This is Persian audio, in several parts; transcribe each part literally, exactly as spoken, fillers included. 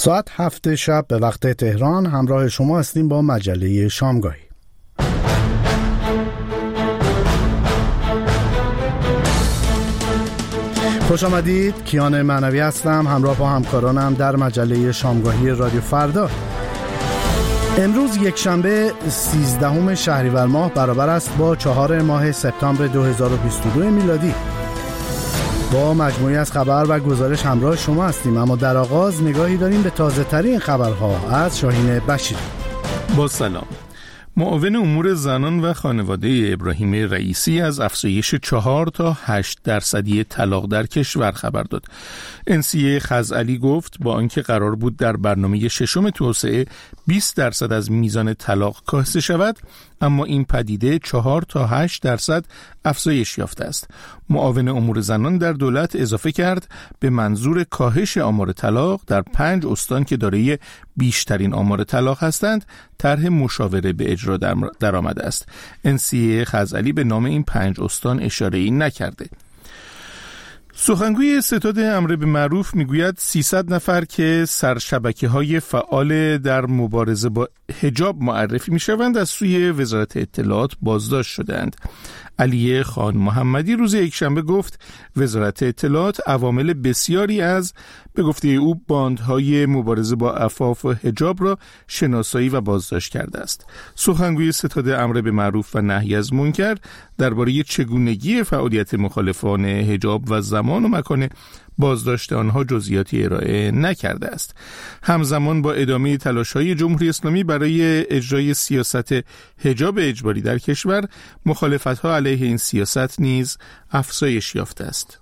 ساعت هفت شب به وقت تهران همراه شما هستیم با مجله شامگاهی. خوش آمدید. کیان معنوی هستم همراه با همکارانم در مجله شامگاهی رادیو فردا. امروز یک شنبه سیزدهم شهریور ماه برابر است با چهار ماه سپتامبر دو هزار و بیست و دو میلادی. با مجموعی از خبر و گزارش همراه شما هستیم، اما در آغاز نگاهی داریم به تازه ترین خبرها از شاهین بشیر. با سلام. معاون امور زنان و خانواده ابراهیم رئیسی از افزایش چهار تا هشت درصدی طلاق در کشور خبر داد. انسیه خزعلی گفت با آنکه قرار بود در برنامه ششم توسعه بیست درصد از میزان طلاق کاهش شود، اما این پدیده چهار تا هشت درصد افزایش یافته است. معاون امور زنان در دولت اضافه کرد به منظور کاهش آمار طلاق در پنج استان که دارای بیشترین آمار طلاق هستند، طرح مشاوره به اجرا در آمده است. انسیه خزعلی به نام این پنج استان اشاره‌ای نکرده. سخنگوی ستاد امر به معروف میگوید سیصد نفر که سرشبکه‌های فعال در مبارزه با حجاب معرفی میشوند از سوی وزارت اطلاعات بازداشت شدند. علی خان محمدی روز یکشنبه گفت وزارت اطلاعات عوامل بسیاری از به گفته او باندهای مبارزه با عفاف و حجاب را شناسایی و بازداشت کرده است. سخنگوی ستاد امر به معروف و نهی از منکر درباره چگونگی فعالیت مخالفان حجاب و زمان و مکان بازداشت آنها جزئیاتی ارائه نکرده است. همزمان با ادامه تلاش‌های جمهوری اسلامی برای اجرای سیاست حجاب اجباری در کشور، مخالفت‌ها علیه این سیاست نیز افزایش یافته است.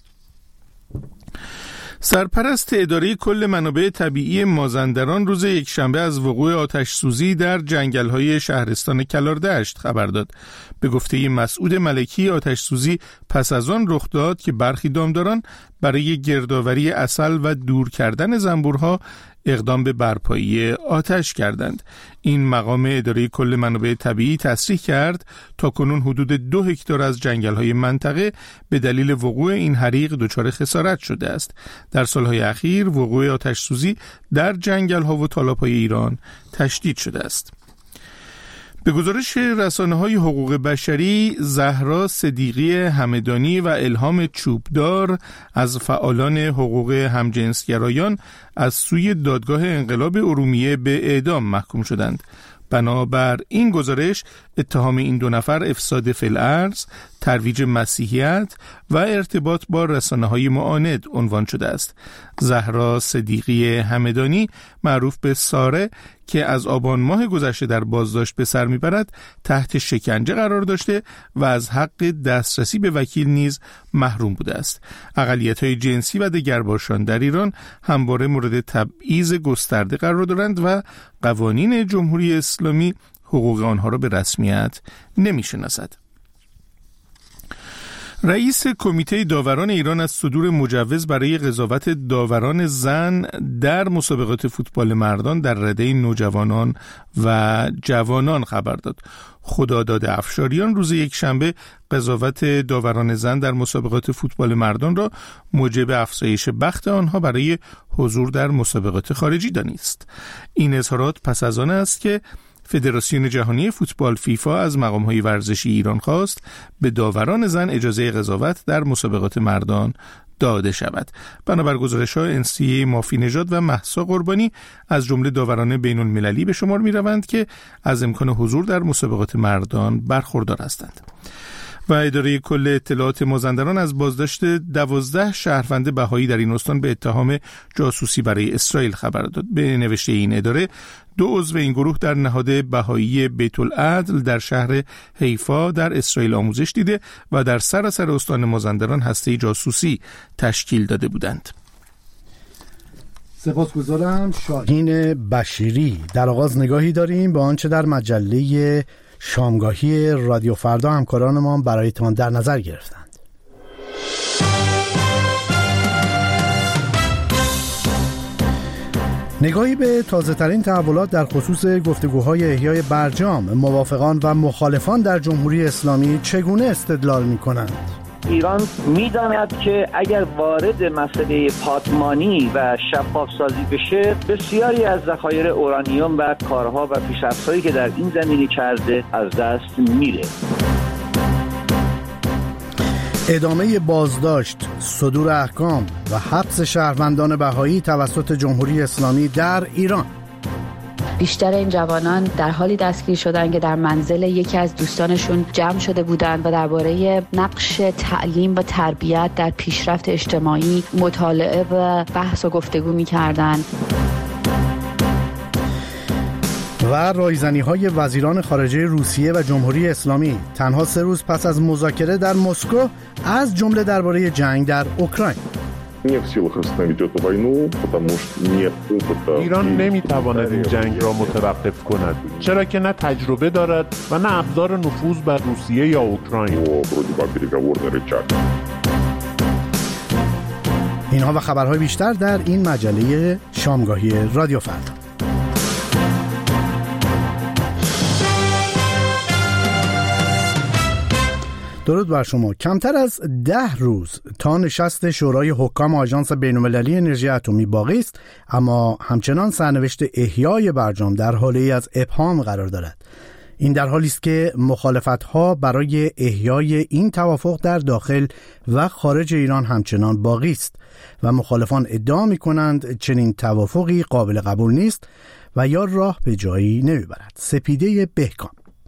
سرپرست اداره کل منابع طبیعی مازندران روز یکشنبه از وقوع آتش سوزی در جنگل‌های شهرستان کلاردشت خبر داد. به گفته مسعود ملکی، آتش سوزی پس از آن رخ داد که برخی دامداران برای گردآوری عسل و دور کردن زنبورها اقدام به برپایی آتش کردند. این مقام اداره کل منابع طبیعی تصریح کرد تا کنون حدود دو هکتار از جنگل‌های منطقه به دلیل وقوع این حریق دچار خسارت شده است. در سالهای اخیر وقوع آتش سوزی در جنگل‌ها و تالاب‌های ایران تشدید شده است. به گزارش رسانه‌های حقوق بشری، زهرا صدیقی همدانی و الهام چوبدار از فعالان حقوق همجنسگرایان از سوی دادگاه انقلاب ارومیه به اعدام محکوم شدند. بنابر این گزارش اتهام این دو نفر افساد فی الارض، ترویج مسیحیت و ارتباط با رسانه‌های معاند عنوان شده است. زهرا صدیقی همدانی معروف به ساره که از آبان ماه گذشته در بازداشت به سر میبرد، تحت شکنجه قرار داشته و از حق دسترسی به وکیل نیز محروم بوده است. اقلیت‌های جنسی و دگرباشان در ایران همواره مورد تبعیض گسترده قرار دارند و قوانین جمهوری اسلامی حقوق آنها را به رسمیت نمی‌شناسد. رئیس کمیته داوران ایران از صدور مجوز برای قضاوت داوران زن در مسابقات فوتبال مردان در رده نوجوانان و جوانان خبر داد. خداداد افشاریان روز یکشنبه قضاوت داوران زن در مسابقات فوتبال مردان را موجب افزایش بخت آنها برای حضور در مسابقات خارجی دانست. این اظهارات پس از آن است که فدراسیون جهانی فوتبال فیفا از مقام‌های ورزشی ایران خواست به داوران زن اجازه قضاوت در مسابقات مردان داده شود. بنابر گزارش‌ها انسیه مافی نژاد و مهسا قربانی از جمله داوران بین‌المللی به شمار می‌روند که از امکان حضور در مسابقات مردان برخوردار هستند. و اداره کل اطلاعات مازندران از بازداشت دوازده شهروند بهایی در این استان به اتهام جاسوسی برای اسرائیل خبر داد. به نوشته این اداره، دو عضو این گروه در نهاد بهایی بیت العدل در شهر حیفا در اسرائیل آموزش دیده و در سراسر استان مازندران هسته جاسوسی تشکیل داده بودند. سپاسگزارم شاهین بشیری. در آغاز نگاهی داریم به آنچه در مجله شامگاهی رادیو فردا همکاران ما برایتان در نظر گرفتند. نگاهی به تازه ترین تحولات در خصوص گفتگوهای احیای برجام، موافقان و مخالفان در جمهوری اسلامی چگونه استدلال می کنند؟ ایران میداند که اگر وارد مسئله پادمانی و شفاف سازی بشه، بسیاری از ذخایر اورانیوم و کارها و پیشرفت‌هایی که در این زمینه کرده از دست میره. ادامه بازداشت، صدور احکام و حبس شهروندان بهایی توسط جمهوری اسلامی در ایران. بیشتر این جوانان در حالی دستگیر شدند که در منزل یکی از دوستانشون جمع شده بودند و درباره نقش تعلیم و تربیت در پیشرفت اجتماعی مطالعه و بحث و گفتگو می‌کردند. و رایزنی‌های وزیران خارجه روسیه و جمهوری اسلامی تنها سه روز پس از مذاکره در مسکو از جمله درباره جنگ در اوکراین. ایران نمیتواند این جنگ را متوقف کند، چرا که نه تجربه دارد و نه ابزار نفوذ بر روسیه یا اوکراین. اینها و خبرهای بیشتر در این مجله شامگاهی رادیو فردا. درود بر شما. کمتر از ده روز تا نشست شورای حکام آژانس بین‌المللی انرژی اتمی باقی است، اما همچنان سرنوشت احیای برجام در حالی از ابهام قرار دارد. این در حالی است که مخالفت‌ها برای احیای این توافق در داخل و خارج ایران همچنان باقی است و مخالفان ادعا می‌کنند چنین توافقی قابل قبول نیست و یا راه به جایی نمیبرد. سپیده بهکام.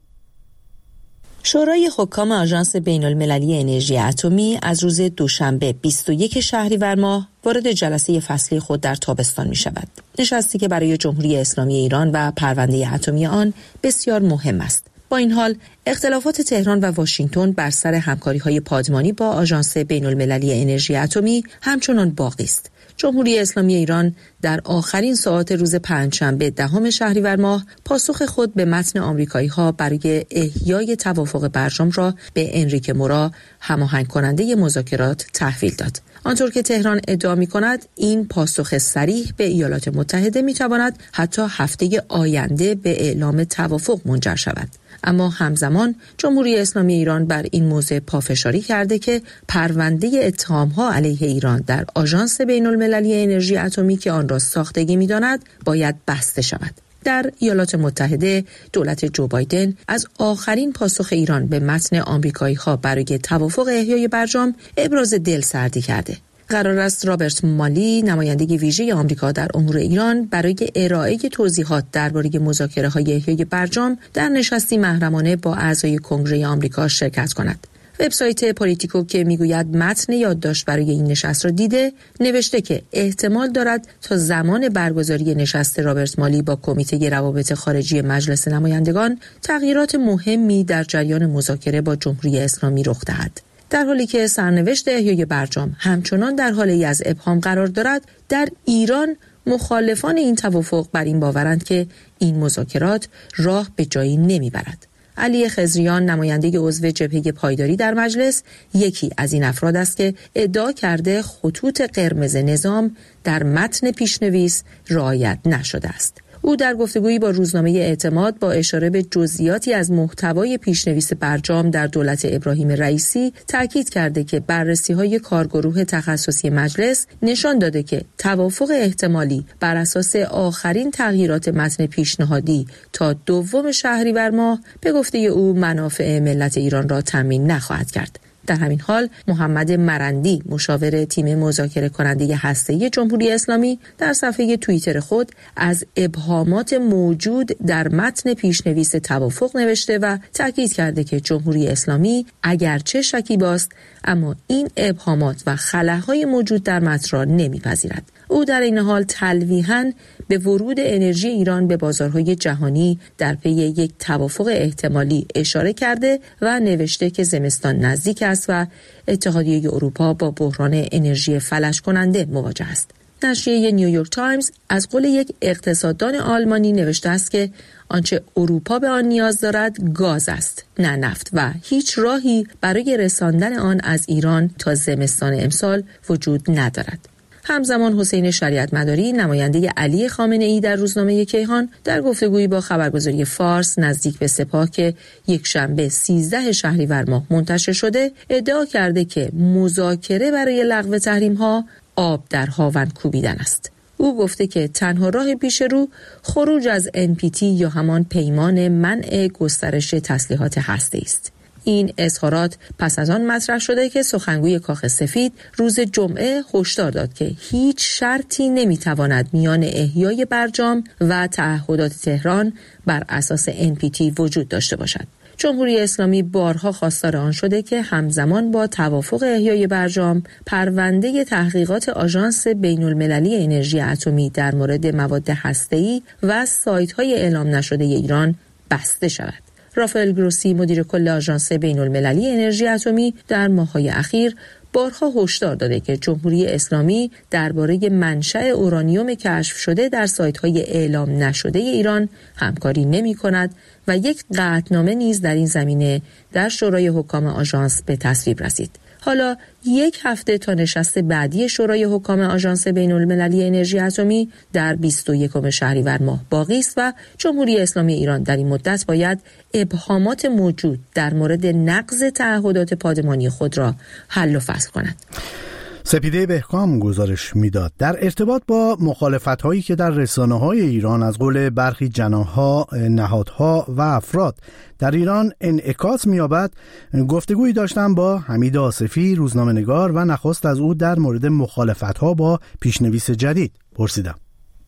شورای حکام آژانس بین‌المللی انرژی اتمی از روز دوشنبه بیست و یک شهریور ماه وارد جلسه فصلی خود در تابستان می شود. نشستی که برای جمهوری اسلامی ایران و پرونده اتمی آن بسیار مهم است. با این حال اختلافات تهران و واشنگتن بر سر همکاری‌های پادمانی با آژانس بین‌المللی انرژی اتمی همچنان باقی است. جمهوری اسلامی ایران در آخرین ساعات روز پنجشنبه دهم شهریور ماه پاسخ خود به متن آمریکایی‌ها برای احیای توافق برجام را به انریکه مورا هماهنگ کننده مذاکرات تحویل داد. آنطور که تهران ادعا می‌کند این پاسخ صریح به ایالات متحده می‌تواند حتی هفته آینده به اعلام توافق منجر شود. اما همزمان جمهوری اسلامی ایران بر این موضوع پافشاری کرده که پرونده اتهام‌ها علیه ایران در آژانس بین‌المللی انرژی اتمی که آن را ساختگی می‌داند باید بسته شود. در ایالات متحده دولت جو بایدن از آخرین پاسخ ایران به متن آمریکایی‌ها برای توافق احیای برجام ابراز دلسردی کرده. قرار است رابرت مالی، نماینده ویژه آمریکا در امور ایران، برای ارائه توضیحات درباره مذاکره‌های احیای برجام در نشستی محرمانه با اعضای کنگره آمریکا شرکت کند. وبسایت پولیتیکو که میگوید متن یادداشت برای این نشست را دیده، نوشته که احتمال دارد تا زمان برگزاری نشست رابرت مالی با کمیته روابط خارجی مجلس نمایندگان تغییرات مهمی در جریان مذاکره با جمهوری اسلامی رخ دهد. در حالی که سرنوشت احیای برجام همچنان در حالی از ابهام قرار دارد، در ایران مخالفان این توافق بر این باورند که این مذاکرات راه به جایی نمیبرد. علی خضریان، نماینده عضو جبهه پایداری در مجلس، یکی از این افراد است که ادعا کرده خطوط قرمز نظام در متن پیشنویس رعایت نشده است. او در گفتگویی با روزنامه اعتماد با اشاره به جزئیاتی از محتوای پیشنویس برجام در دولت ابراهیم رئیسی تاکید کرده که بررسی‌های کارگروه تخصصی مجلس نشان داده که توافق احتمالی بر اساس آخرین تغییرات متن پیشنهادی تا دوم شهریور ماه به گفته او منافع ملت ایران را تامین نخواهد کرد. در همین حال محمد مرندی، مشاور تیم مذاکره کننده هسته‌ای جمهوری اسلامی، در صفحه توییتر خود از ابهامات موجود در متن پیشنویس توافق نوشته و تاکید کرده که جمهوری اسلامی اگرچه شکیباست اما این ابهامات و خلاهای موجود در متن را نمیپذیرد. او در این حال تلویحاً به ورود انرژی ایران به بازارهای جهانی در پی یک توافق احتمالی اشاره کرده و نوشته که زمستان نزدیک است و اتحادیه اروپا با بحران انرژی فلج کننده مواجه است. نشریه نیویورک تایمز از قول یک اقتصاددان آلمانی نوشته است که آنچه اروپا به آن نیاز دارد گاز است، نه نفت، و هیچ راهی برای رساندن آن از ایران تا زمستان امسال وجود ندارد. همزمان حسین شریعت مداری نماینده علی خامنه ای در روزنامه کیهان در گفتگویی با خبرگزاری فارس نزدیک به سپاه که یک شنبه سیزده شهریور ماه منتشر شده ادعا کرده که مذاکره برای لغو تحریم‌ها آب در هاون کوبیدن است. او گفته که تنها راه پیش رو خروج از ان پی تی یا همان پیمان منع گسترش تسلیحات هسته‌ای است. این اظهارات پس از آن مطرح شده که سخنگوی کاخ سفید روز جمعه هشدار داد که هیچ شرطی نمیتواند میان احیای برجام و تعهدات تهران بر اساس ان پی تی وجود داشته باشد. جمهوری اسلامی بارها خواستار آن شده که همزمان با توافق احیای برجام پرونده تحقیقات آژانس بین‌المللی انرژی اتمی در مورد مواد هسته‌ای و سایت‌های اعلام نشده ایران بسته شود. رافائل گروسی مدیر کل آژانس بین‌المللی انرژی اتمی در ماه‌های اخیر بارها هشدار داده که جمهوری اسلامی درباره منشأ اورانیوم کشف شده در سایت‌های اعلام نشده ایران همکاری نمی‌کند و یک قطعنامه نیز در این زمینه در شورای حکام آژانس به تصویب رسید. حالا یک هفته تا نشست بعدی شورای حکام آژانس بین‌المللی انرژی اتمی در بیست و یکم شهریور ماه باقی است و جمهوری اسلامی ایران در این مدت باید ابهامات موجود در مورد نقض تعهدات پادمانی خود را حل و فصل کند. سپیده بهکام گزارش میداد در ارتباط با مخالفت‌هایی که در رسانه‌های ایران از قول برخی جناح‌ها، نهادها و افراد در ایران انعکاس می‌یابد، گفتگویی داشتم با حمید آصفی روزنامه‌نگار و نخست از او در مورد مخالفت‌ها با پیشنویس جدید پرسیدم.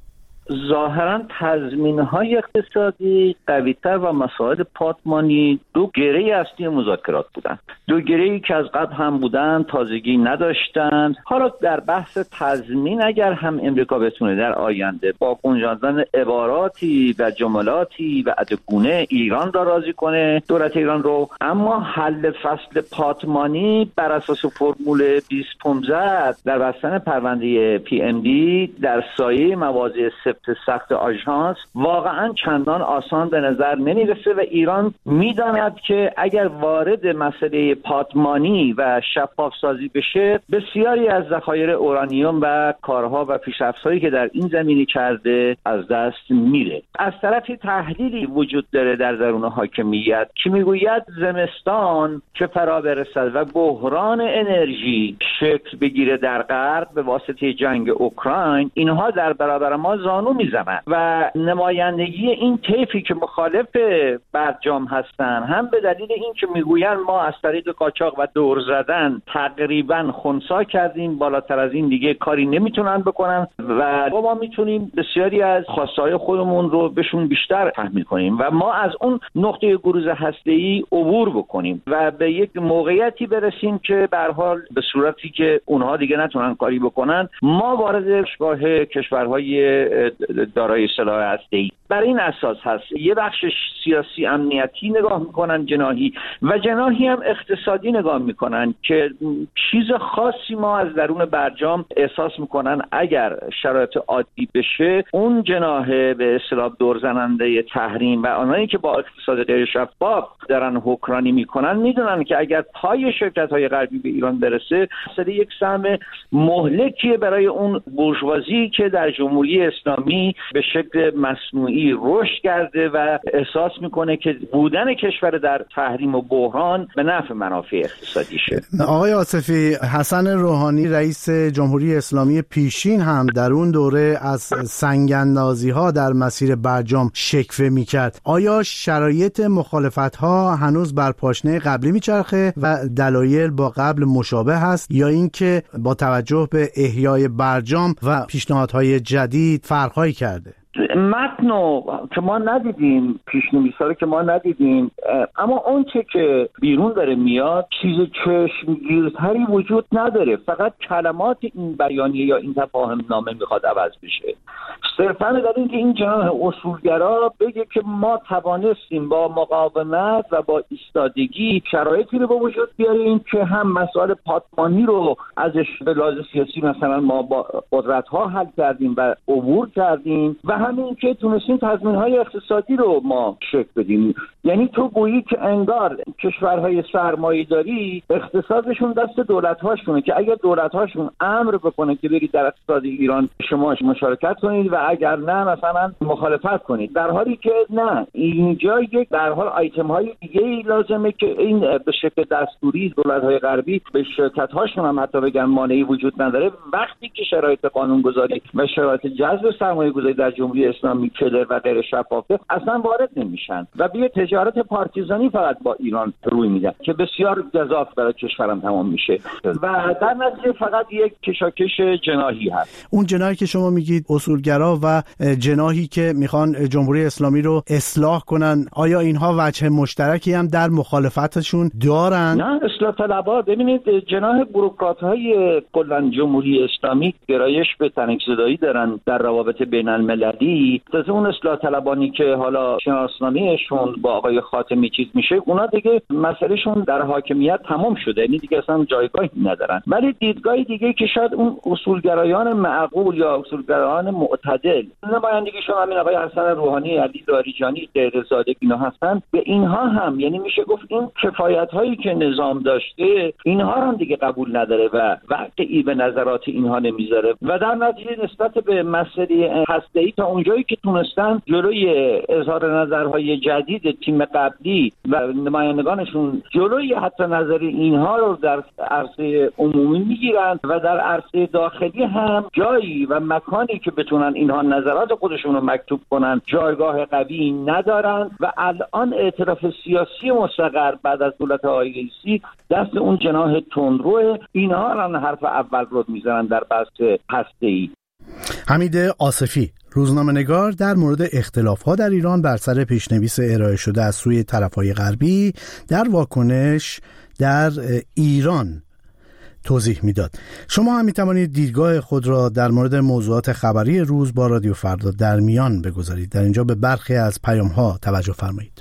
ظاهراً تضمین‌های اقتصادی قوی‌تر و مسائل پادمانی دو گره اصلی مذاکرات بودند. دو گره‌ای که از قبل هم بودند، تازگی نداشتند. حالا در بحث تضمین اگر هم امریکا بتونه در آینده با گنجاندن عباراتی و جملاتی و ادگونه ایران را راضی کنه، دولت ایران رو، اما حل فصل پادمانی بر اساس فرمول بیست پانزده در بستن پرونده پی ام دی در سایه مواضع سخت آژانس واقعا چندان آسان به نظر نمیرسه و ایران میداند که اگر وارد مسئله پادمانی و شفاف سازی بشه بسیاری از ذخایر اورانیوم و کارها و پیشرفت‌هایی که در این زمینه کرده از دست میره. از طرفی تحلیلی وجود داره در درون حاکمیت که میگوید زمستان که فرا برسد و بحران انرژی شکل بگیره در غرب به واسطه جنگ اوکراین، اینها در برابر ما زانو میزنن و نمایندگی این طیفی که مخالف برجام هستن هم به دلیل این که میگوین ما از طریق قاچاق و دور زدن تقریبا خنثی کردیم، بالاتر از این دیگه کاری نمیتونن بکنن و ما میتونیم بسیاری از خواستهای خودمون رو بهشون بیشتر تحمیل کنیم و ما از اون نقطه گروز هسته‌ای عبور بکنیم و به یک موقعیتی برسیم که به هر حال به صورتی که اونها دیگه نتونن کاری بکنن ما وارد شباح کشورهای دارای سلاح هسته‌ای. بر این اساس هست یه بخش سیاسی امنیتی نگاه میکنن جناحی و جناحی هم اقتصادی نگاه میکنن که چیز خاصی ما از درون برجام احساس میکنن اگر شرایط عادی بشه اون جناح به اصطلاح دور زننده تحریم و آنهایی که با اقتصاد غیر شفاف دارن حکمرانی میکنن میدونن که اگر پای شرکت‌های غربی به ایران برسه مثلا یک سهم مهلکیه برای اون بورژوازی که در جمهوری اسلامی به شکل مصنوعی رشد کرده و احساس میکنه که بودن کشور در تحریم و بحران به نفع منافع اقتصادیشه. آقای آصفی، حسن روحانی رئیس جمهوری اسلامی پیشین هم در اون دوره از سنگ‌اندازی ها در مسیر برجام شکوه میکرد. آیا شرایط مخالفت ها هنوز بر پاشنه قبلی میچرخه و دلایل با قبل مشابه هست یا اینکه با توجه به احیای برجام و پیشنهادهای جدید فرق‌هایی کرده؟ متنو که ما ندیدیم، پیشنویس‌ها رو که ما ندیدیم، اما اون چه که بیرون داره میاد چیز چشمگیرتری وجود نداره. فقط کلمات این بیانیه یا این تفاهم نامه میخواد عوض بشه. صرفاً در این که این جناح اصولگرا بگه که ما توانستیم با مقاومت و با ایستادگی شرایطی رو به وجود بیاریم که هم مسائل پاتمانی رو ازش به لحاظ سیاسی مثلا ما با قدرت‌ها حل کردیم و عبور کردیم و همین که تونستیم تضمین‌های اقتصادی رو ما شکل بدیم. یعنی تو گویی که انگار کشورهای سرمایه‌داری اقتصادشون دست دولت‌هاشونه که اگر دولت‌هاشون امر بکنه که برید در اقتصاد ایران شما مشارکت کنید و اگر نه مثلا مخالفت کنید، در حالی که نه، اینجا یک در حال آیتم‌های دیگه‌ای لازمه که این به شکل دستوری دولت‌های غربی به شرکت‌هاشون هم حتی بگن مانعی وجود نداره. وقتی که شرایط قانون‌گذاری و شرایط جذب سرمایه‌گذاری در جمهوری اسلامی کلر و غیر شفافه اصلا وارد نمیشن و به تجارت پارتیزانی فقط با ایران روی میدن که بسیار گزاف برای کشورم تمام میشه و در نتیجه فقط یک کشاکش جناحی هست. اون جناحی که شما میگید اصولگرا و جناحی که میخوان جمهوری اسلامی رو اصلاح کنن، آیا اینها وجه مشترکی هم در مخالفتشون دارن؟ نه، اصلاح طلبها، ببینید جناح بوروکرات‌های کلا جمهوری اسلامی گرایش به تنگ‌زدایی دارن در روابط بین المللی. تازه اون اصلاح طلبانی که حالا شناسنامه‌شون با آقای خاتمی چیز میشه، اونا دیگه مسئلهشون در حاکمیت تمام شده، یعنی دیگه اصلا جایگاهی ندارن. ولی دیدگاه دیگه که شاید اون اصولگرایان معقول یا اصولگرایان معتدل، نمایندگیشون همین آقای حسن روحانی، علی لاریجانی، غیرزاده اینا هستن، به اینها هم یعنی میشه گفت این کفایت‌هایی که نظام داشته اینها هم دیگه قبول نداره و واقعی به نظرات اینها نمیذاره و در نتیجه نسبت به مسئله هسته‌ای تا اونجایی که تونستن جلوی اظهار نظرهای جدید تیم قبلی و نمایندگانشون جلوی حتی نظر اینها رو در عرصه عمومی میگیرن و در عرصه داخلی هم جایی و مکانی که بتونن اینها نظرات خودشون رو مکتوب کنن جایگاه قوی ندارن و الان اعتراف سیاسی مستقر بعد از دولت آقای رئیسی دست اون جناح تندرو اینها را حرف اول رو میزنن در بحث هسته‌ای. حمید آصفی، روزنامه‌نگار، در مورد اختلاف‌ها در ایران بر سر پیشنویس ارائه شده از سوی طرف‌های غربی در واکنش در ایران توضیح میداد. شما هم میتوانید دیدگاه خود را در مورد موضوعات خبری روز با رادیو فردا در میان بگذارید. در اینجا به برخی از پیام‌ها توجه فرمایید.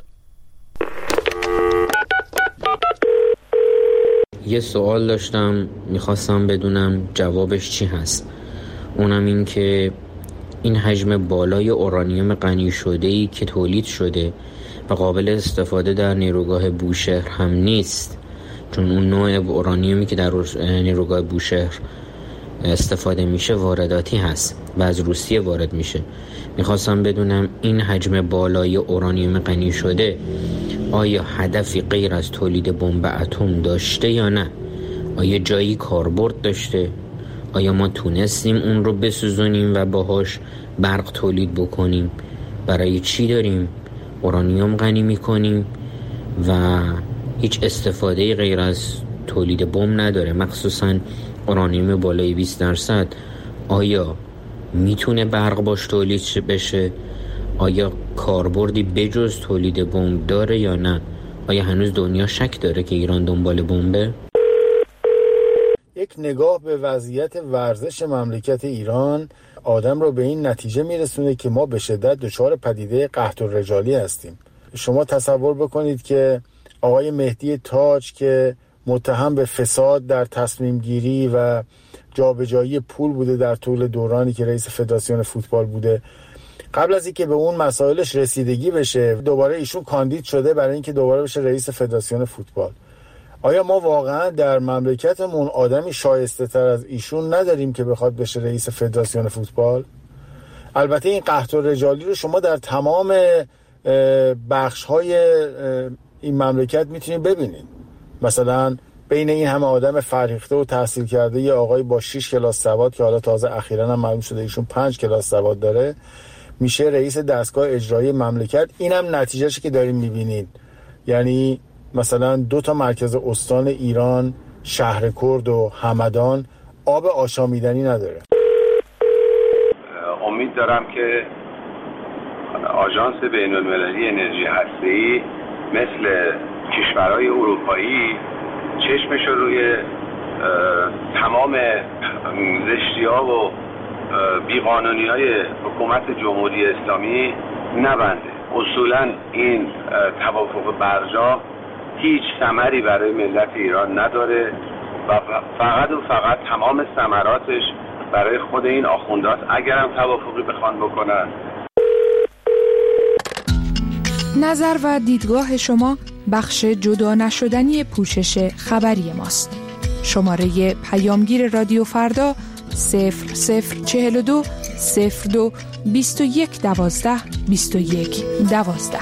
یه سوال داشتم، میخواستم بدونم جوابش چی هست. اونم این که این حجم بالای اورانیوم غنی شده‌ای که تولید شده و قابل استفاده در نیروگاه بوشهر هم نیست، چون اون نوع اورانیومی که در نیروگاه بوشهر استفاده میشه وارداتی هست و از روسیه وارد میشه. میخواستم بدونم این حجم بالای اورانیوم غنی شده آیا هدفی غیر از تولید بمب اتم داشته یا نه؟ آیا جایی کاربرد داشته؟ آیا ما تونستیم اون رو بسوزونیم و باهاش برق تولید بکنیم؟ برای چی داریم اورانیوم غنی میکنیم و هیچ استفاده غیر از تولید بمب نداره، مخصوصا اورانیوم بالای بیست درصد؟ آیا میتونه برق باش تولید بشه؟ آیا کاربردی بجز تولید بمب داره یا نه؟ آیا هنوز دنیا شک داره که ایران دنبال بمبه؟ یک نگاه به وضعیت ورزش مملکت ایران آدم رو به این نتیجه میرسونه که ما به شدت دچار پدیده قحط الرجالی هستیم. شما تصور بکنید که آقای مهدی تاج که متهم به فساد در تصمیم گیری و جابجایی پول بوده در طول دورانی که رئیس فدراسیون فوتبال بوده، قبل از اینکه به اون مسائلش رسیدگی بشه دوباره ایشون کاندید شده برای اینکه دوباره بشه رئیس فدراسیون فوتبال. آیا ما واقعا در مملکتمون آدمی شایسته تر از ایشون نداریم که بخواد بشه رئیس فدراسیون فوتبال؟ البته این قحط الرجالی رو شما در تمام بخش‌های این مملکت میتونید ببینید. مثلا بین این همه آدم فرهیخته و تحصیل کرده یه آقای با شش کلاس سواد که حالا تازه اخیراً هم معلوم شده ایشون پنج کلاس سواد داره میشه رئیس دستگاه اجرایی مملکت. اینم نتیجه‌اش که داریم میبینید. یعنی مثلا دو تا مرکز استان ایران، شهرکرد و همدان، آب آشامیدنی نداره. امید دارم که آژانس بین‌المللی انرژی هسته‌ای مثل کشورهای اروپایی چشمش رو روی تمام زشتی‌ها و بیقانونی‌های حکومت جمهوری اسلامی نبنده. اصولاً این توافق برجا هیچ ثمری برای ملت ایران نداره و فقط و فقط تمام ثمراتش برای خود این آخوندات اگرم توافقی بخوان بکنن. نظر و دیدگاه شما بخش جدا نشدنی پوشش خبری ماست. شماره پیامگیر رادیو فردا صفر صفر چهل و دو صفر دو بیست و یک دوازده بیست و یک دوازده.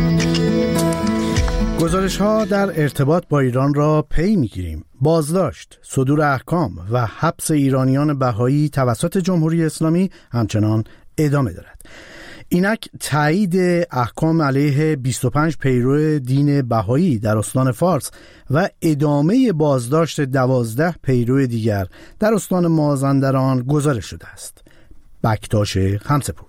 گزارش ها در ارتباط با ایران را پی میگیریم. بازداشت، صدور احکام و حبس ایرانیان بهایی توسط جمهوری اسلامی همچنان ادامه دارد. اینک تایید احکام علیه بیست و پنج پیرو دین بهایی در استان فارس و ادامه بازداشت دوازده پیرو دیگر در استان مازندران گزارش شده است. بکتاش خمسپور.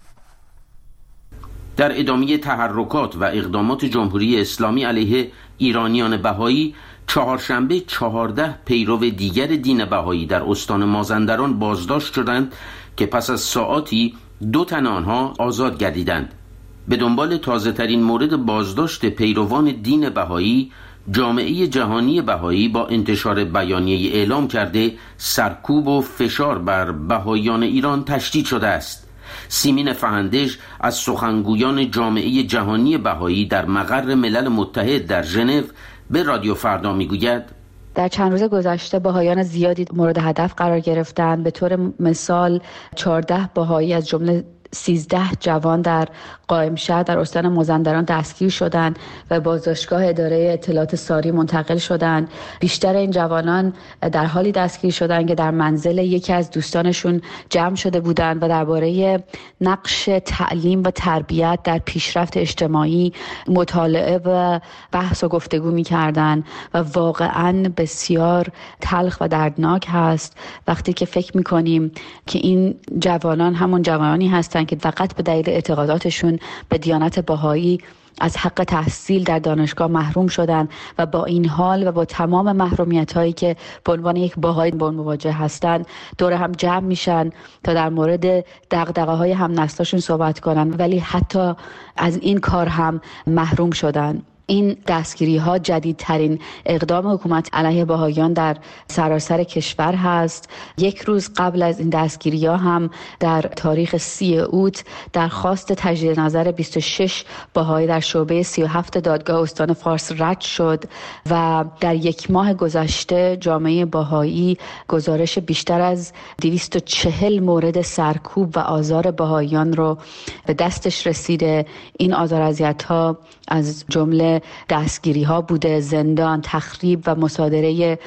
در ادامه تحرکات و اقدامات جمهوری اسلامی علیه ایرانیان بهایی، چهارشنبه چهارده پیرو دیگر دین بهایی در استان مازندران بازداشت شدند که پس از ساعاتی دو تن آنها آزاد گردیدند. به دنبال تازه ترین مورد بازداشت پیروان دین بهایی، جامعه جهانی بهایی با انتشار بیانیه اعلام کرده سرکوب و فشار بر بهاییان ایران تشدید شده است. سیمین فهندش از سخنگویان جامعه جهانی بهایی در مقر ملل متحد در ژنو به رادیو فردا میگوید: در چند روز گذشته بهاییان زیادی مورد هدف قرار گرفتند. به طور مثال چهارده بهایی از جمله سیزده جوان در قائمشهر در استان مازندران دستگیر شدند و بازداشتگاه اداره اطلاعات ساری منتقل شدند. بیشتر این جوانان در حالی دستگیر شدند که در منزل یکی از دوستانشون جمع شده بودند و درباره نقش تعلیم و تربیت در پیشرفت اجتماعی مطالعه و بحث و گفتگو می‌کردند و واقعاً بسیار تلخ و دردناک هست وقتی که فکر می‌کنیم که این جوانان همون جوانانی هستند که فقط به دلیل اعتقاداتشون به دیانت بهایی از حق تحصیل در دانشگاه محروم شدن و با این حال و با تمام محرومیت هایی که به عنوان یک بهایی با اون مواجه هستند دور هم جمع میشن تا در مورد دغدغه های هم نسلشون صحبت کنن، ولی حتی از این کار هم محروم شدن. این دستگیری ها جدیدترین اقدام حکومت علیه بهائیان در سراسر کشور هست. یک روز قبل از این دستگیری ها هم در تاریخ سی اوت درخواست تجدید نظر بیست و شش بهایی در شعبه سی و هفت دادگاه استان فارس رد شد و در یک ماه گذشته جامعه بهایی گزارش بیشتر از دویست و چهل مورد سرکوب و آزار بهائیان رو به دستش رسیده. این آزار اذیت ها از جمله دستگیری ها بوده، زندان، تخریب و مصادره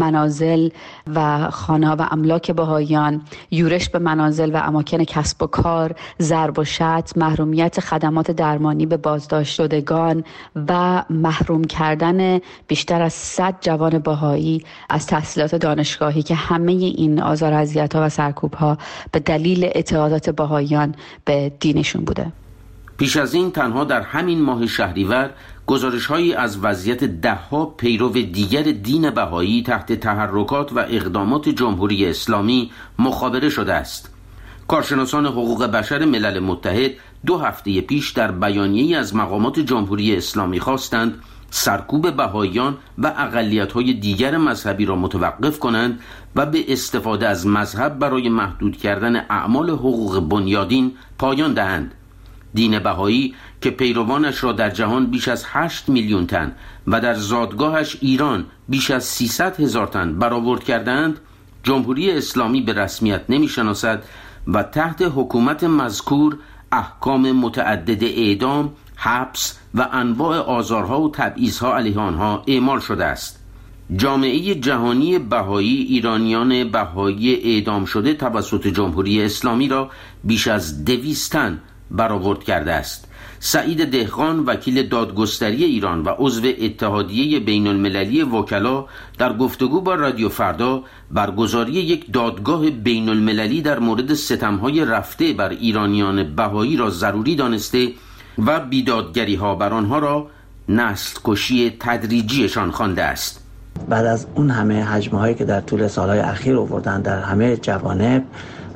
منازل و خانه و املاک بهائیان، یورش به منازل و اماکن کسب و کار، ضرب و شتم، محرومیت خدمات درمانی به بازداشت شدگان و محروم کردن بیشتر از صد جوان بهایی از تحصیلات دانشگاهی که همه این آزار اذیت ها و سرکوب ها به دلیل اعتقادات بهائیان به دینشون بوده. پیش از این تنها در همین ماه شهریور گزارش‌هایی از وضعیت ده‌ها پیرو دیگر دین بهایی تحت تحرکات و اقدامات جمهوری اسلامی مخابره شده است. کارشناسان حقوق بشر ملل متحد دو هفته پیش در بیانیه‌ای از مقامات جمهوری اسلامی خواستند سرکوب بهائیان و اقلیت‌های دیگر مذهبی را متوقف کنند و به استفاده از مذهب برای محدود کردن اعمال حقوق بنیادین پایان دهند. دین بهایی که پیروانش را در جهان بیش از هشت میلیون تن و در زادگاهش ایران بیش از سیصد هزار تن برآورد کردند، جمهوری اسلامی به رسمیت نمی‌شناسد و تحت حکومت مذکور احکام متعدد اعدام، حبس و انواع آزارها و تبعیض‌ها علیه آنها اعمال شده است. جامعه جهانی بهایی ایرانیان بهایی اعدام شده توسط جمهوری اسلامی را بیش از دویست تن برآورد کرده است. سعید دهقان وکیل دادگستری ایران و عضو اتحادیه بین المللی وکلا در گفتگو با رادیو فردا برگزاری یک دادگاه بین المللی در مورد ستم‌های رفته بر ایرانیان بهایی را ضروری دانسته و بیدادگری ها بر آنها را نسل کشی تدریجیشان خوانده است. بعد از اون همه حجمه هایی که در طول سالهای اخیر آوردن در همه جوانب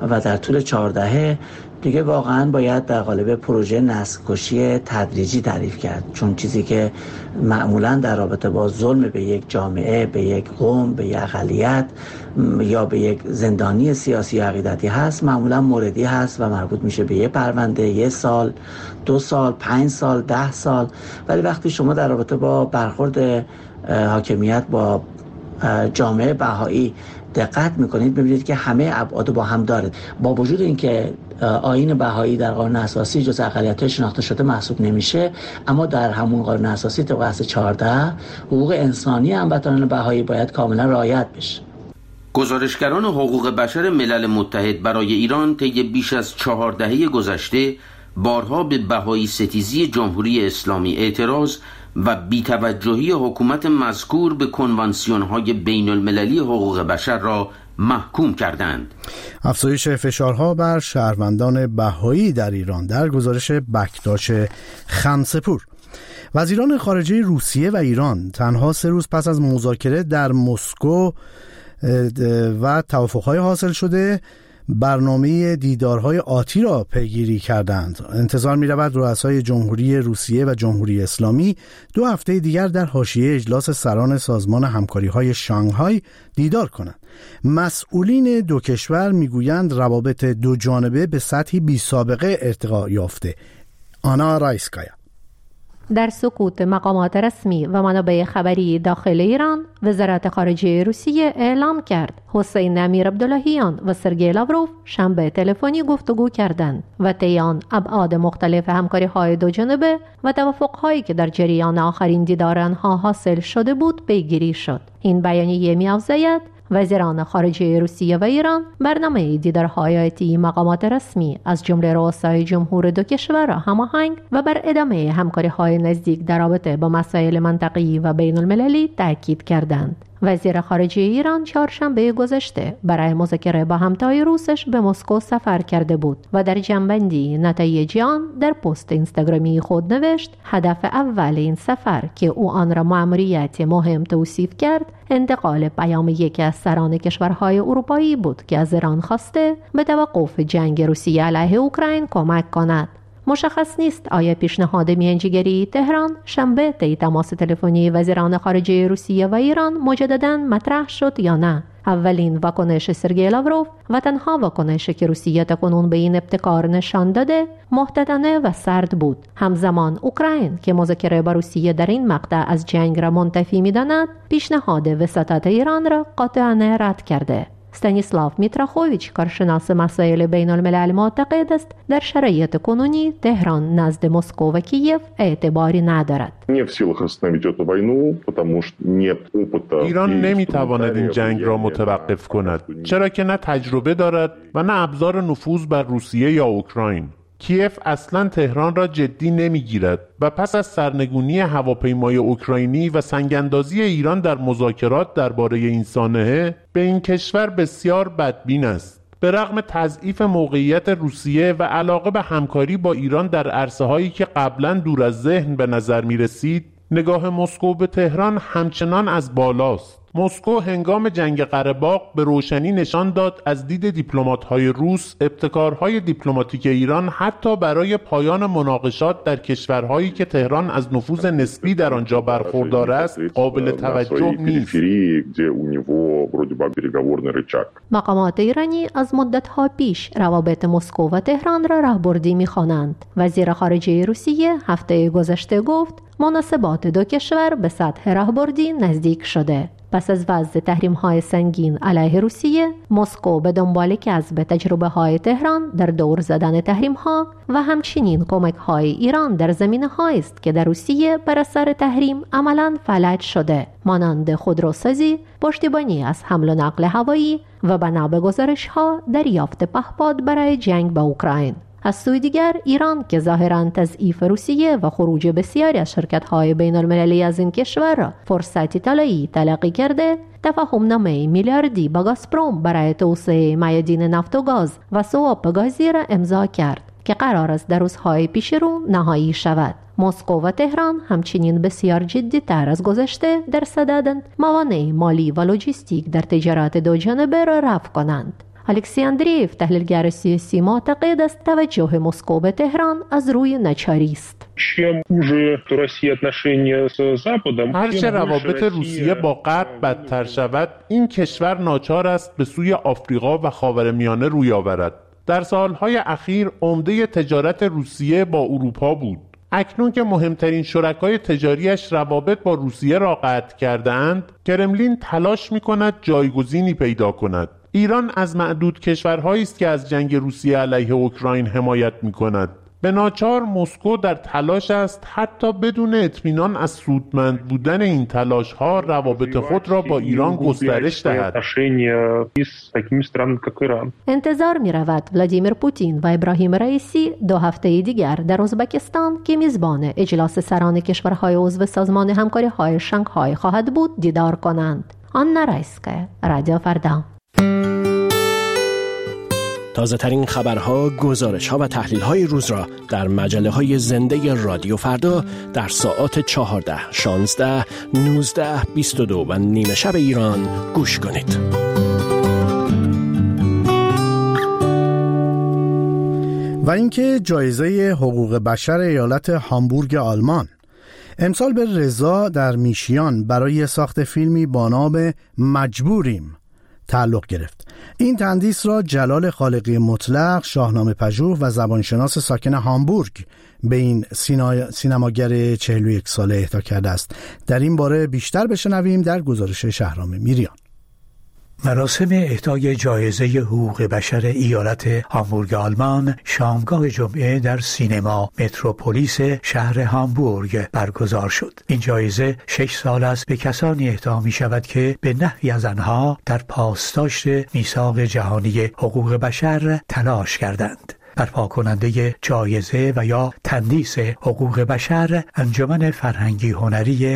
و در طول چهار دهه دیگه واقعا باید در قالب پروژه نسل‌کشی تدریجی تعریف کرد، چون چیزی که معمولا در رابطه با ظلم به یک جامعه، به یک قوم، به یک اقلیت یا به یک زندانی سیاسی یا عقیدتی هست معمولا موردی هست و مربوط میشه به یک پرونده، یک سال، دو سال، پنج سال، ده سال. ولی وقتی شما در رابطه با برخورد حاکمیت با جامعه بهایی دقت میکنید ببینید که همه ابعاد با هم داره. با وجود اینکه آیین بهایی در قانون اساسی جز اقلیت‌های شناخته شده محسوب نمیشه، اما در همون قانون اساسی طبق اصل چهارده حقوق انسانی هموطنان بهایی باید کاملا رعایت بشه. گزارشگران حقوق بشر ملل متحد برای ایران طی بیش از چهار دهه گذشته بارها به بهایی ستیزی جمهوری اسلامی اعتراض و بی‌توجهی حکومت مذکور به کنوانسیون‌های بین المللی حقوق بشر را محکوم کردند. افزایش فشارها بر شهروندان بهایی در ایران در گزارش بکتاش خمسه‌پور. وزیران خارجه روسیه و ایران تنها سه روز پس از مذاکره در مسکو و توافق‌های حاصل شده برنامه دیدارهای آتی را پیگیری کردند. انتظار می‌رود رؤسای جمهوری روسیه و جمهوری اسلامی دو هفته دیگر در حاشیه اجلاس سران سازمان همکاری‌های شانگهای دیدار کنند. مسئولین دو کشور میگویند روابط دو جانبه به سطحی بی‌سابقه ارتقا یافته. آنا رایسکایا. در سکوت مقامات رسمی و منابع خبری داخل ایران، وزارت خارجه روسیه اعلام کرد حسین امیر عبداللهیان و سرگئی لاوروف شنبه تلفنی گفتگو کردند و طی آن ابعاد مختلف همکاری‌های دو جانبه و توافق‌هایی که در جریان آخرین دیدار آنها حاصل شده بود پیگیری شد. این بیانیه می‌افزاید وزیران خارجه روسیه و ایران برنامه دیدارهای آتی مقامات رسمی از جمله رؤسای جمهور دو کشور را هماهنگ و بر ادامه همکاری‌های نزدیک در رابطه با مسائل منطقه‌ای و بین المللی تاکید کردند. وزیر خارجه ایران چهارشنبه گذشته برای مذاکره با همتای روسش به مسکو سفر کرده بود و در جنبندی نتایج آن در پست اینستاگرامی خود نوشت هدف اول این سفر که او آن را مأموریت مهم توصیف کرد انتقال پیام یکی از سران کشورهای اروپایی بود که از ایران خواسته به توقف جنگ روسیه علیه اوکراین کمک کند. مشخص نیست آیا پیشنهاد میانجیگری تهران شنبه طی تماس تلفنی وزیران خارجه روسیه و ایران مجدداً مطرح شد یا نه. اولین واکنش سرگئی لاوروف و تنها واکنشی که روسیه تاکنون به این ابتکار نشان داده محتاطانه و سرد بود. همزمان اوکراین که مذاکره با روسیه در این مقطع از جنگ را منتفی می‌داند، پیشنهاد وساطت ایران را قاطعانه رد کرده. استانیسلاو میتراخوویچ کارشناس مسائل بین الملل معتقد است در شرایط کنونی تهران نزد مسکو و کیف اعتباری ندارد. ایران نمیتواند این جنگ را متوقف کند، چرا که نه تجربه دارد و نه ابزار نفوذ بر روسیه یا اوکراین. کیف اصلا تهران را جدی نمیگیرد و پس از سرنگونی هواپیمای اوکراینی و سنگاندازی ایران در مذاکرات درباره این سانحه به این کشور بسیار بدبین است. به رغم تضعیف موقعیت روسیه و علاقه به همکاری با ایران در عرصه‌هایی که قبلا دور از ذهن به نظر می رسید، نگاه مسکو به تهران همچنان از بالاست. مسکو هنگام جنگ قره باغ به روشنی نشان داد از دید دیپلمات‌های روس ابتکارهای دیپلماتیک ایران حتی برای پایان مناقشات در کشورهایی که تهران از نفوذ نسبی در آنجا برخوردار است قابل توجه نیست. مقامات ایرانی از مدت‌ها پیش روابط مسکو و تهران را راهبردی می‌خوانند. وزیر خارجه روسیه هفته گذشته گفت مناسبات دو کشور به سطح راهبردی نزدیک شده. پس از وضع تحریم‌های سنگین علیه روسیه، مسکو به دنبال کسب تجربه‌های تهران در دور زدن تحریم‌ها و همچنین کمک‌های ایران در زمینه‌هایی است که در روسیه بر اثر تحریم عملاً فلج شده، مانند خودروسازی، پشتیبانی از حمل و نقل هوایی و بنا به گزارش‌ها دریافت پهپاد برای جنگ با اوکراین. از سوی دیگر ایران که ظاهراً تضعیف روسیه و خروج بسیاری از شرکت‌های بین‌المللی از این کشور را فرصتی طلایی تلقی کرده، تفاهم‌نامه میلیاردی با گازپروم برای توسعه میادین نفت و گاز و سواپ گازی را امضا کرد که قرار است در روزهای پیش رو نهایی شود. مسکو و تهران همچنین بسیار جدی‌تر از گذشته در صددند موانع مالی و لوجستیک در تجارت دو جانبه را رفع کنند. الکسی اندریف تحلیلگر سیاسی معتقد است توجه مسکو به تهران از روی ناچاری است. هرچه روابط روسیه با غرب بدتر شود، این کشور ناچار است به سوی آفریقا و خاورمیانه روی آورد. در سالهای اخیر عمده تجارت روسیه با اروپا بود. اکنون که مهمترین شرکای تجاریش روابط با روسیه را قطع کردند، کرملین تلاش می‌کند جایگزینی پیدا کند. ایران از معدود کشورهایی است که از جنگ روسیه علیه اوکراین حمایت می‌کند. به ناچار مسکو در تلاش است حتی بدون اطمینان از سودمند بودن این تلاش‌ها روابط خود را با ایران گسترش دهد. انتظار می‌رود ولادیمیر پوتین و ابراهیم رئیسی دو هفته دیگر در ازبکستان که میزبان اجلاس سران کشورهای عضو سازمان همکاری‌های شانگهای خواهد بود دیدار کنند. آنا رایسکا، رادیو فردا. تازه ترین خبرها، گزارش‌ها و تحلیل‌های روز را در مجله‌های زنده رادیو فردا در ساعات چهارده، شانزده، نوزده، بیست و دو و نیمه شب ایران گوش کنید. و اینکه جایزه حقوق بشر ایالت هامبورگ آلمان امسال به رضا در میشیان برای ساخت فیلمی با نام مجبوریم تعلق گرفت. این تندیس را جلال خالقی مطلق، شاهنامه پژوه و زبانشناس ساکن هامبورگ به این سینا... سینماگر چهل و یک ساله اهدا کرده است. در این باره بیشتر بشنویم در گزارش شهرام میریان. مراسم اهدای جایزه حقوق بشر ایالت هامبورگ آلمان شامگاه جمعه در سینما متروپولیس شهر هامبورگ برگزار شد. این جایزه شش سال است به کسانی اهدا می شود که به نحوی از آنها در پاسداشت میثاق جهانی حقوق بشر تلاش کردند. برپا کننده جایزه و یا تندیس حقوق بشر انجمن فرهنگی هنری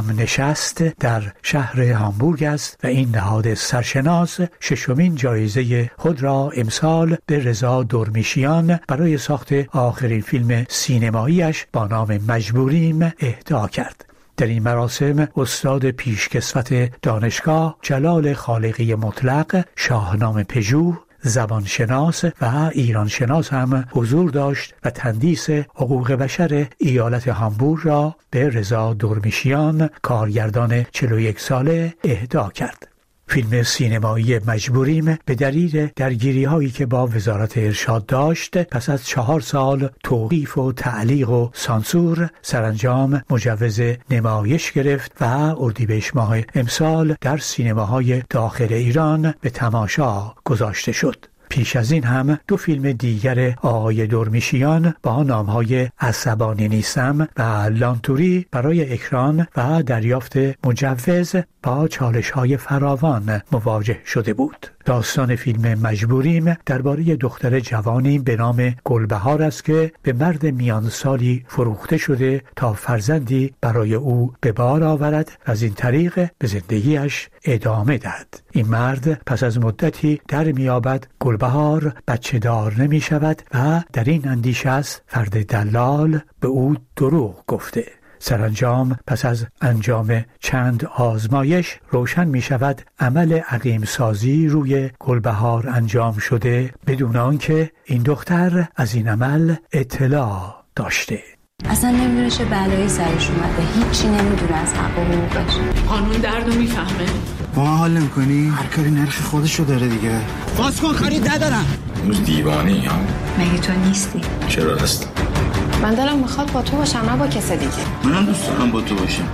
همنشست در شهر هامبورگ است و این نهاد سرشناس ششمین جایزه خود را امسال به رضا دورمیشیان برای ساخت آخرین فیلم سینماییش با نام مجبوریم اهدا کرد. در این مراسم استاد پیشکسوت دانشگاه جلال خالقی مطلق، شاهنامه پژوه، زبانشناس و ایرانشناس هم حضور داشت و تندیس حقوق بشر ایالت هامبورگ را به رضا دورمیشیان، کارگردان چهل و یک ساله، اهدا کرد. فیلم سینمایی مجبوریم به دلیل درگیری هایی که با وزارت ارشاد داشت پس از چهار سال توقیف و تعلیق و سانسور سرانجام مجوز نمایش گرفت و اردیبهشت ماه امسال در سینماهای داخل ایران به تماشا گذاشته شد. پیش از این هم دو فیلم دیگر آقای دورمیشیان با نامهای عصبانی نیستم و لانتوری برای اکران و دریافت مجوز با چالش‌های فراوان مواجه شده بود. داستان فیلم مجبوریم درباره دختر جوانی به نام گلبهار است که به مرد میانسالی فروخته شده تا فرزندی برای او به بار آورد و از این طریق به زندگیش ادامه دهد. این مرد پس از مدتی در میابد گلبهار بچه دار نمی شود و در این اندیشه است فرد دلال به او دروغ گفته. سرانجام پس از انجام چند آزمایش روشن می شود عمل عقیم سازی روی گلبهار انجام شده بدون آنکه این دختر از این عمل اطلاع داشته. اصلا نمیدونه چه بلایی سرش اومده، هیچی نمیدونه از حق و حقوقش. قانون دردو میفهمه. با من حال نمی‌کنی؟ هر کاری نرخ خودشو داره دیگه. باز کن، خرید ندارم. هنوز دیوانه‌ای ها؟ مگه تو نیستی؟ چرا هستم؟ من دلم میخواد با تو باشم، نه با کس دیگه. منم دوست دارم با تو باشم.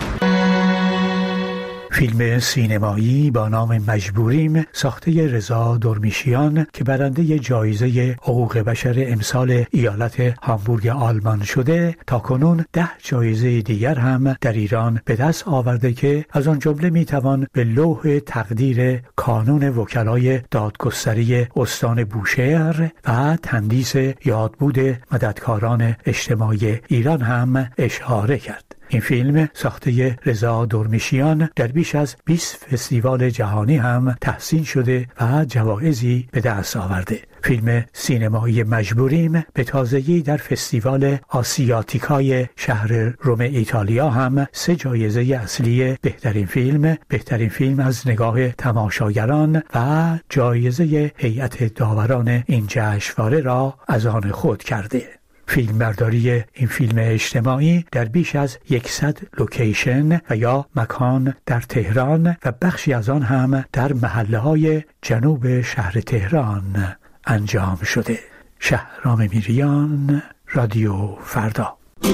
فیلم سینمایی با نام مجبوریم ساخته رضا دورمیشیان که برنده جایزه حقوق بشر امسال ایالت هامبورگ آلمان شده تا کنون ده جایزه دیگر هم در ایران به دست آورده که از آن جمله میتوان به لوح تقدیر کانون وکلای دادگستری استان بوشهر و تندیس یادبود مددکاران اجتماعی ایران هم اشاره کرد. این فیلم ساخته رضا دورمیشیان در بیش از بیست فستیوال جهانی هم تحسین شده و جوایزی به دست آورده. فیلم سینمایی مجبوریم به تازگی در فستیوال آسیاتیکای شهر روم ایتالیا هم سه جایزه اصلی بهترین فیلم، بهترین فیلم از نگاه تماشاگران و جایزه هیئت داوران این جشنواره را از آن خود کرده. فیلمبرداری این فیلم اجتماعی در بیش از صد لوکیشن و یا مکان در تهران و بخشی از آن هم در محله‌های جنوب شهر تهران انجام شده. شهرام میریان، رادیو فردا.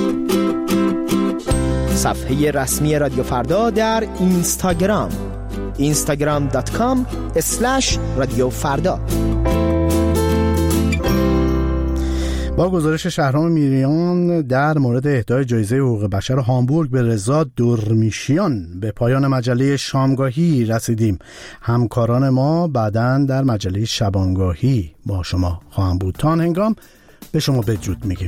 صفحه رسمی رادیو فردا در اینستاگرام اینستاگرام دات کام اسلش رادیو فردا. با گزارش شهرام میریان در مورد اهدای جایزه حقوق بشر هامبورگ به رضا دورمیشیان به پایان مجله شامگاهی رسیدیم. همکاران ما بعداً در مجله شبانگاهی با شما خواهم بود. تا هنگام به شما بدرود میگیم.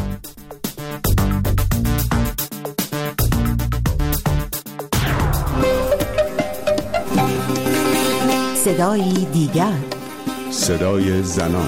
صدای دیگر، صدای زنان.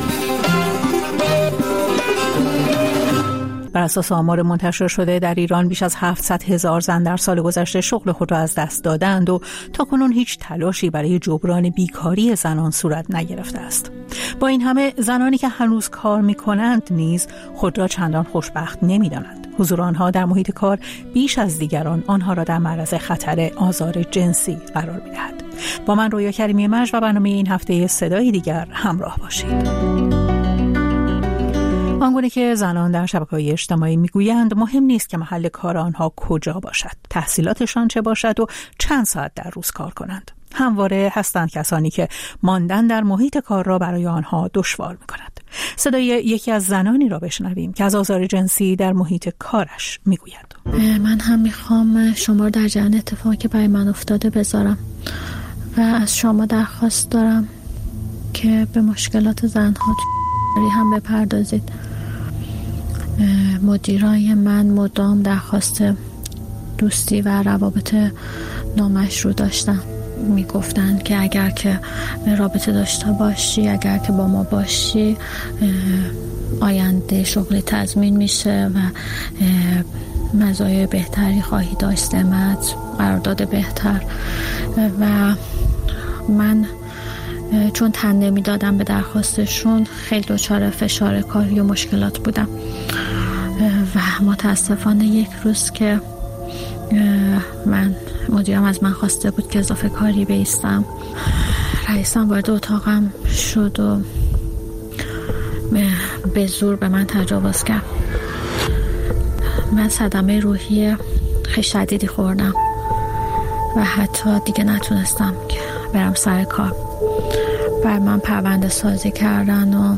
بر اساس آمار منتشر شده در ایران بیش از هفتصد هزار زن در سال گذشته شغل خود را از دست دادند و تاکنون هیچ تلاشی برای جبران بیکاری زنان صورت نگرفته است. با این همه زنانی که هنوز کار می‌کنند نیز خود را چندان خوشبخت نمی‌دانند. حضور آنها در محیط کار بیش از دیگران آنها را در معرض خطر آزار جنسی قرار می‌دهد. با من رویا کریمی مجد و برنامه این هفته صدای دیگر همراه باشید. آنگونه که زنان در شبکه‌های اجتماعی میگویند مهم نیست که محل کار آنها کجا باشد، تحصیلاتشان چه باشد و چند ساعت در روز کار کنند. همواره هستند کسانی که ماندن در محیط کار را برای آنها دشوار می‌کند. صدای یکی از زنانی را بشنویم که از آزار جنسی در محیط کارش میگوید. من هم میخوام شما در جریان اتفاقی که برای من افتاده بذارم و از شما درخواست دارم که به مشکلات زنها هم بپردازید. مدیرای من مدام درخواست دوستی و روابط نامشروع داشتن. میگفتن که اگر که رابطه داشته باشی، اگر که با ما باشی، آینده شغل تضمین میشه و مزایای بهتری خواهی داشت، سمت، قرارداد بهتر. و من چون تن نمی دادم به درخواستشون خیلی دچار فشار کاری و مشکلات بودم و متاسفانه یک روز که من مدیرم از من خواسته بود که اضافه کاری بایستم، رئیسم وارد اتاقم شد و به زور به من تجاوز کرد. من صدمه روحی خیلی شدیدی خوردم و حتی دیگه نتونستم که برم سر کار. بر من پرونده سازی کردن و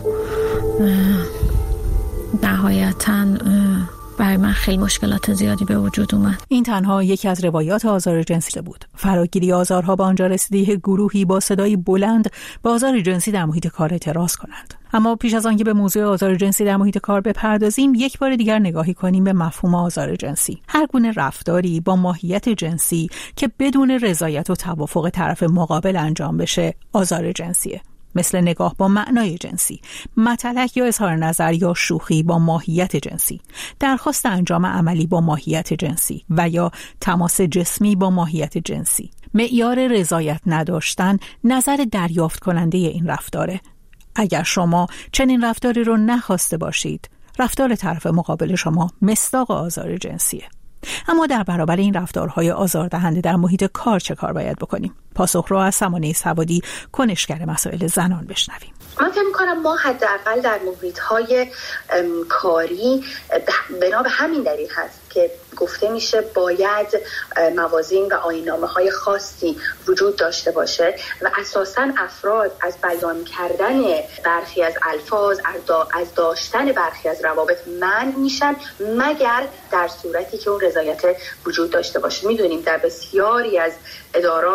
نهایتاً برای من خیلی مشکلات زیادی به وجود اومد. این تنها یکی از روایات آزار جنسی بود. فراگیری آزارها به آنجا رسیده که گروهی با صدای بلند به آزار جنسی در محیط کار اعتراض کنند. اما پیش از آنکه به موضوع آزار جنسی در محیط کار بپردازیم، یک بار دیگر نگاهی کنیم به مفهوم آزار جنسی. هر گونه رفتاری با ماهیت جنسی که بدون رضایت و توافق طرف مقابل انجام بشه آزار جنسیه. مثل نگاه با معنای جنسی، متلک یا اظهار نظر یا شوخی با ماهیت جنسی، درخواست انجام عملی با ماهیت جنسی و یا تماس جسمی با ماهیت جنسی. معیار رضایت نداشتن نظر دریافت کننده این رفتاره. اگر شما چنین رفتاری رو نخواسته باشید، رفتار طرف مقابل شما مصداق آزار جنسیه. اما در برابر این رفتارهای آزاردهنده در محیط کار چه کار باید بکنیم؟ پاسخ رو از سمانه سوادی، کنشگر مسائل زنان بشنویم. من فکر می‌کنم ما حداقل در محیط‌های کاری بنا به همین دلیل هست که گفته میشه باید موازین و آیین‌نامه‌های خاصی وجود داشته باشه و اساساً افراد از بیان کردن برخی از الفاظ، از داشتن برخی از روابط منع میشن مگر در صورتی که اون رضایت وجود داشته باشه. میدونیم در بسیاری از ادارات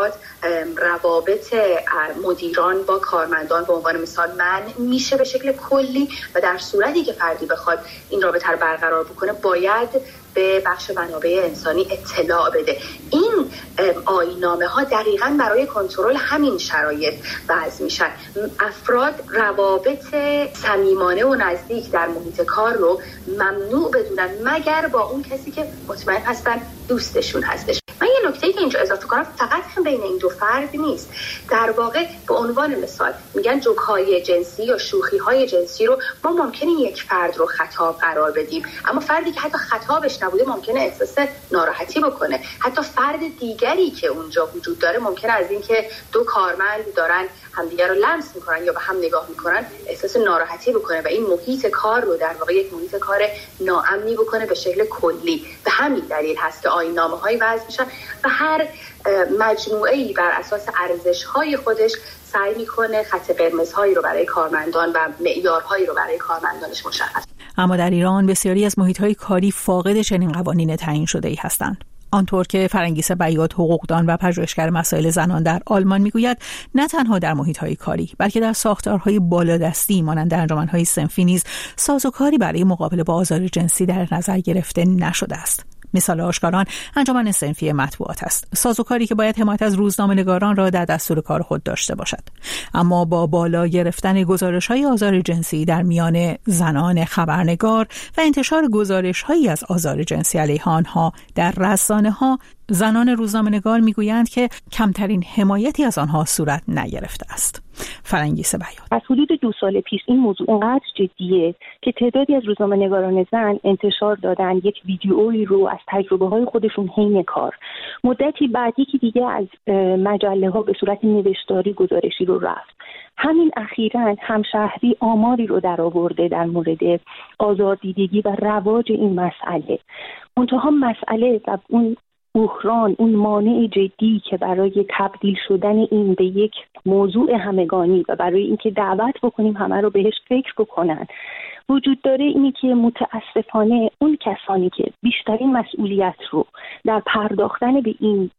روابط مدیران با کارمندان به عنوان مثال من میشه به شکل کلی و در صورتی که فردی بخواد این رابطه رو برقرار بکنه باید به بخش منابع انسانی اطلاع بده. این آیین‌نامه ها دقیقاً برای کنترل همین شرایط وضع میشن. افراد روابط صمیمانه و نزدیک در محیط کار رو ممنوع بدونن مگر با اون کسی که مطمئن هستن دوستشون هستش. من یه نکته‌ای که اینجا اضافه کنم، فقط هم بین این دو فرد نیست. در واقع به عنوان مثال میگن جوک‌های جنسی یا شوخی‌های جنسی رو ما ممکنه یک فرد رو خطاب قرار بدیم، اما فردی که حتی خطابش نبوده ممکنه احساس ناراحتی بکنه. حتی فرد دیگری که اونجا وجود داره ممکنه از اینکه دو کارمند دارن همدیگر رو لمس میکنن یا به هم نگاه میکنن احساس ناراحتی بکنه و این محیط کار رو در واقع یک محیط کار ناامنی بکنه به شکل کلی. به همین دلیل هست که آیین‌نامه‌هایی وضع میشن و هر مجموعه‌ای بر اساس ارزش‌های خودش سعی میکنه خط قرمزهایی رو برای کارمندان و معیارهایی رو برای کارمندانش مشخص. اما در ایران بسیاری از محیط‌های کاری فاقد چنین قوانین تعیین شده‌ای هستند. آنطور که فرنگیس بیات، حقوقدان و پژوهشگر مسائل زنان در آلمان میگوید، نه تنها در محیط‌های کاری بلکه در ساختارهای بالادستی مانند انجمن‌های صنفی نیز سازوکاری برای مقابله با آزار جنسی در نظر گرفته نشده است. مثال آشکاران انجمن صنفی مطبوعات است، سازوکاری که باید حمایت از روزنامه‌نگاران را در دستور کار خود داشته باشد. اما با بالا گرفتن گزارش‌های آزار جنسی در میان زنان خبرنگار و انتشار گزارش‌هایی از آزار جنسی علیه آنها در رسانه‌ها، زنان روزنامه‌نگار میگویند که کمترین حمایتی از آنها صورت نگرفته است. فرنگیس بیات: از حدود دو سال پیش این موضوع اونقدر جدیه که تعدادی از روزنامه‌نگاران زن انتشار دادن یک ویدیویی رو از تجربه‌های خودشون حین کار. مدتی بعد یکی دیگه از مجله‌ها به صورت نوشتاری گزارشی رو رفت. همین اخیراً همشهری آماری رو در آورده در مورد آزاردیدگی و رواج این مسئله. منتها مسئله و اون بحران، اون مانع جدی که برای تبدیل شدن این به یک موضوع همگانی و برای اینکه دعوت بکنیم همه رو بهش فکر بکنن وجود داره، اینی که متاسفانه اون کسانی که بیشترین مسئولیت رو در پرداختن به این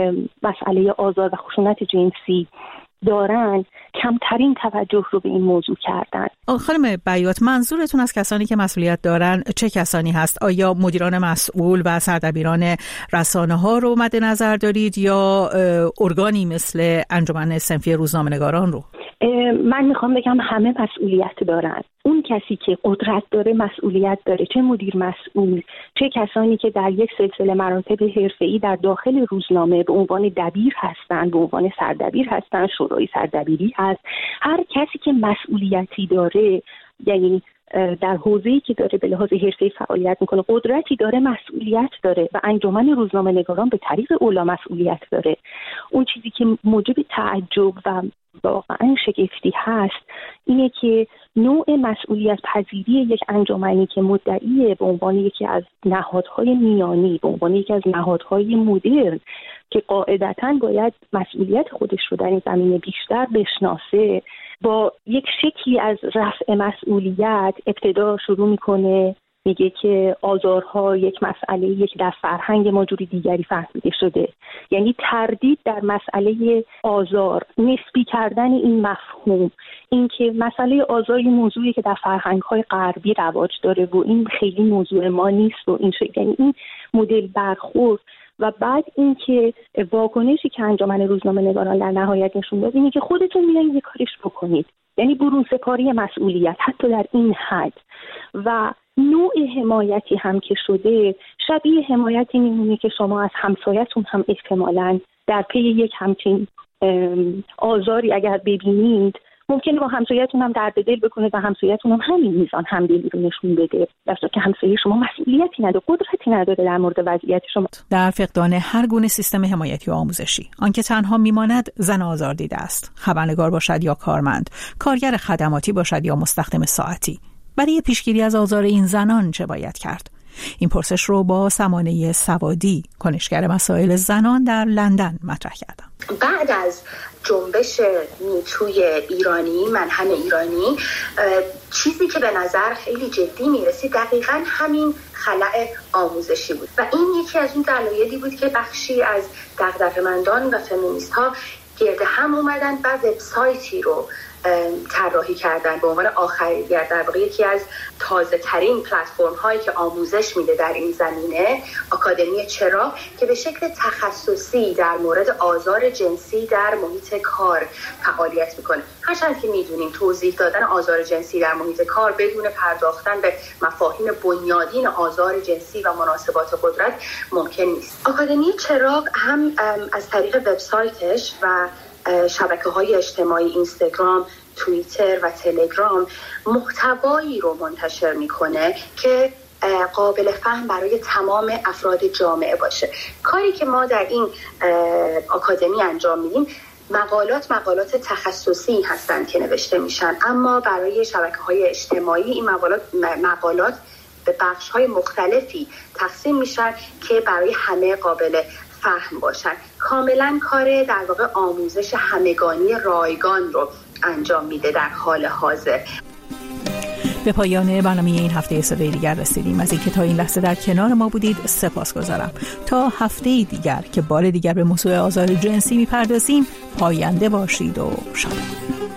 مسئله آزار و خشونت جنسی دارن کمترین توجه رو به این موضوع کردن. خانم بیات، منظورتون از کسانی که مسئولیت دارن چه کسانی هست؟ آیا مدیران مسئول و سردبیران رسانه ها رو مد نظر دارید یا ارگانی مثل انجمن صنفی روزنامه‌نگاران رو؟ من میخوام بگم همه مسئولیت دارن. اون کسی که قدرت داره مسئولیت داره، چه مدیر مسئول، چه کسانی که در یک سلسله مراتب حرفه‌ای در داخل روزنامه به عنوان دبیر هستن، به عنوان سردبیر هستن، شورای سردبیری هست. هر کسی که مسئولیتی داره، یعنی در حوزه‌ای که داره به لحاظ حرفه‌ای فعالیت میکنه، قدرتی داره، مسئولیت داره و انجمن روزنامه‌نگاران به طریق اولا مسئولیت داره. اون چیزی که موجب تعجب و واقعا شگفتی هست اینه که نوع مسئولیت پذیری یک انجمنی که مدعیه به عنوان یکی از نهادهای میانی، به عنوان یکی از نهادهای مدرن که قاعدتاً باید مسئولیت خودش رو در این زمینه بیشتر بشناسه، با یک شکلی از رفع مسئولیت ابتدا شروع میکنه میگه که آزارها یک مسئله یک در فرهنگ ما جوری دیگری فهمیده شده. یعنی تردید در مسئله آزار، نسبی کردن این مفهوم، این که مسئله آزار این موضوعی که در فرهنگ‌های غربی رواج داره و این خیلی موضوع ما نیست و این شکل، یعنی این مدل برخورد و بعد این که واکنشی که انجمن روزنامه‌نگاران در نهایت نشون داد اینه که خودتون میایین یه کاریش بکنید، یعنی برون سپاری مسئولیت حتی در این حد و نوع حمایتی هم که شده شبیه حمایتی میمونه که شما از همسایتون هم احتمالاً در پی یک همچین آزاری اگر ببینید ممکنه با همسایتون هم درد دل بکنه و همسایتون هم همین میزان همدلی رو نشون بده، در صورتی که همسایه شما مسئولیتی نداره، قدرتی نداره در مورد وضعیت شما. در فقدان هر گونه سیستم حمایتی و آموزشی، آنکه تنها میماند زن آزاردیده است، خبرنگار باشد یا کارمند، کارگر خدماتی باشد یا مستخدم ساعتی. برای پیشگیری از آزار این زنان چه باید کرد؟ این پرسش رو با سمانه سوادی، کنشگر مسائل زنان در لندن مطرح کردم. بعد از جنبش میتوی ایرانی، منحل ایرانی، چیزی که به نظر خیلی جدی میرسید دقیقاً همین خلأ آموزشی بود و این یکی از اون دلایلی بود که بخشی از دغدغه‌مندان و فمینیست ها گرد هم اومدن و وبسایتی رو طراحی کردن به عنوان آخرگیر، در واقع یکی از تازه ترین پلتفرم هایی که آموزش میده در این زمینه، آکادمی چراغ، که به شکل تخصصی در مورد آزار جنسی در محیط کار فعالیت میکنه. هرچند که میدونیم توضیح دادن آزار جنسی در محیط کار بدون پرداختن به مفاهیم بنیادین آزار جنسی و مناسبات قدرت ممکن نیست. آکادمی چراغ هم از طریق وبسایتش و شبکه‌های اجتماعی اینستاگرام، توییتر و تلگرام محتوایی رو منتشر میکنه که قابل فهم برای تمام افراد جامعه باشه. کاری که ما در این آکادمی انجام میدیم، مقالات مقالات تخصصی هستند که نوشته میشن، اما برای شبکه‌های اجتماعی این مقالات مقالات به بخش‌های مختلفی تقسیم میشن که برای همه قابل فهم باشن. کاملا کار در واقع آموزش همگانی رایگان رو انجام میده در حال حاضر. به پایان برنامه این هفته صدای دیگر رسیدیم. از اینکه تا این لحظه در کنار ما بودید سپاسگزارم. تا هفته دیگر که بار دیگر به موضوع آزار جنسی میپردازیم، پاینده باشید و شاد.